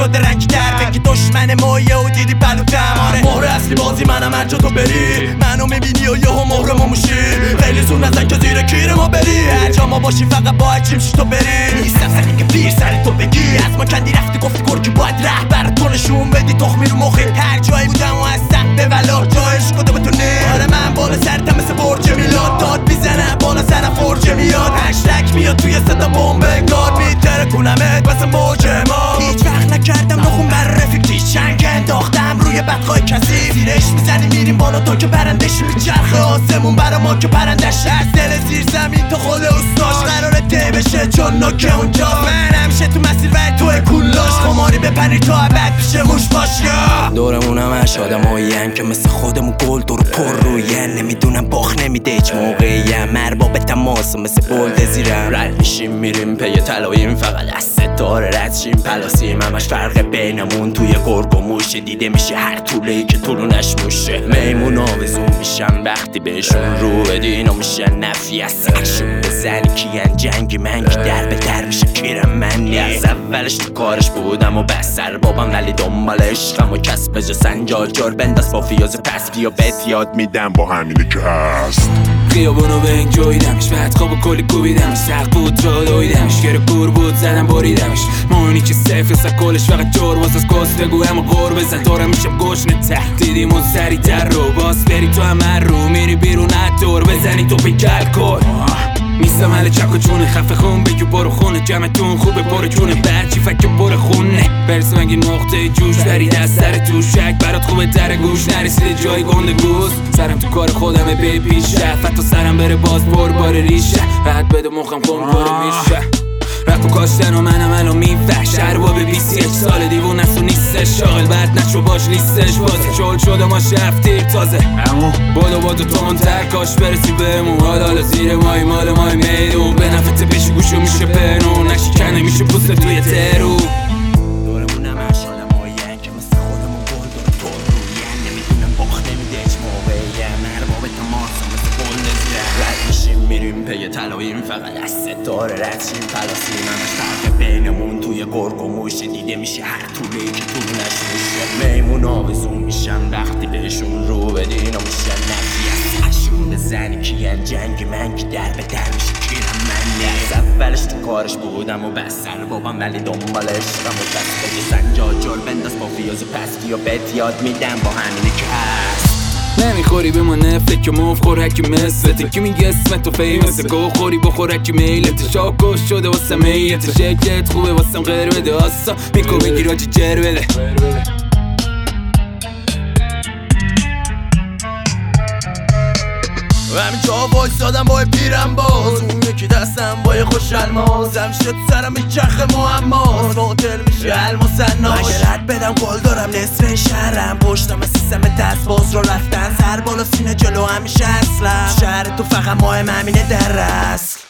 شده رنگ در بگی دشمن مایه و دیدی بلوتم. آره مهر اصلی بازی منم، هر جا تو بری منو میبینی و یهو مهر ما موشی. خیلی زون نزن که زیر کیر ما بری، هر جا ما باشی فقط باید چیم تو بری. نیستم سری که پیر سر تو بگی از ما کندی رفتی گفتی گرگی باید رهبر تو نشون بدی تخمی رو مخی. هر جایی بودم و هستم به ولا جایش کده بتونه. آره من بالا سرتم مثل برج میلاد، داد میزنم بالا سرم فرج میاد. هشتک میاد توی صدا بمب گاد میتره کنمت مثل موج ما. هیچ وقت نکردم نخون بر رفیق چنگ انداختم روی بدخواه کسی. زیرش میزنی میریم بالا تا که برندش میچرخه آسمون برا ما که پرندش از دل زیر زمین تا خود استاش قراره ته بشه چون نوکه اونجا. من همیشه تو مسیر و توی کولاش خماری بپنی تا ابد پیشه موش باش. یا دورمونم هش آدماییم که مثل خودمون گل دور پر روین. نمیدونم باخ نمیده هیچ موقعیم، ارباب تماس مثل بلد زیرم. رد میشیم میریم پی طلاییم، فقط از ستاره رد شیم پلاسیم. همش فرق بینمون توی گرگ و موشه، دیده میشه هر طوله‌ای که طولونش موشه. میمون آویزون میشن وقتی بهشون رو بدی، اینا میشن نفی از سرشون بزنی. کیان جنگی من که در به در میشه کیرم منی. از اولش تو کارش بودم و بس سر بابم، ولی دنبال عشقم و کسب جا سنجاجار بنداز با فیاز پس بیا بهت یاد میدم با همینه که هست. خیابونو به این جویدمش، بعد خواب و کلی کوبیدمش. سق بود را دویدمش، گره کور بود زدم بریدمش. ماهونی که سیف سکلش فقط جور واس از گستگو همه غور بزن. دارم میشم گشنه تهدیدی من سری در رو باز بری تو همه رو میری بیرون دور بزنی تو پیکل کن. نیستم حل چک و چونه خفه خون بگی برو خونه جمعتون خوبه برو چونه بچی فکر برو خونه. برسه مگه نقطه جوش بری دست سر تو شک برات خوبه در گوش نرسیده جای گنده گوز. سرم تو کار خودمه به پیش حتی سرم بره باز بار ریشه. راحت بده مخم کن برو میشه رفت و کاشتن و منم الان میفش. ارباب 28 سال دیوون است و نیستش شاغل بعد نشو باش لیستش بازه. شغل شده ما شفتیر تازه بادو تو منتر کاش برسی بهمون. حالا زیر مای مال مای میدون به نفت پیش گوشو میشه پنون نشکنه میشه پوست توی ترو. دورمونم هش آدماییم که مثل خودمون گل دور پر روین. نمیدونم باخ نمیده هیچ موقعیم، ارباب تماس مثل بلد زیرم. رد میشیم میریم پی طلاییم، فقط از ستاره رد شیم پلاسیم. همش فرق بینمون توی گرگ و موشه، دیده میشه هر طوله‌ای که طولونش موشه. میمون آویزون میشن وقتی بهشون رو بدی، اینا میشن نفی از سرشون بزنی. کیان جنگی من که در به در میشه کیرم منی. از اولش تو کارش بودم و بس سر بابم، ولی دنبال عشقم و دست بگی سنجاجار بنداز با فیاز پس بیا بهت یاد میدم با همینه که هست. نمیخوری به ما نفته که موف خورکی مثلته. کی میگه اسمت و فیمسه گو خوری بخورکی میلت. شاکوش شده واسه میت شکلت خوبه واسم غیر بده آسا میکو بگیر آجی جر بده. و همین جا وایسادم با پیرم باز، اون یکی دستم با یه خوش الماس. شد سرم میچرخه معماس، باطل میشه الماس ناش. اگه رد بدم گل دارم نصف شهرم، پشتم سیستم دست باز رو رفتن. سر بالا سینه جلو همیشه اصلا شهر تو فقط ماه همینه در رسل.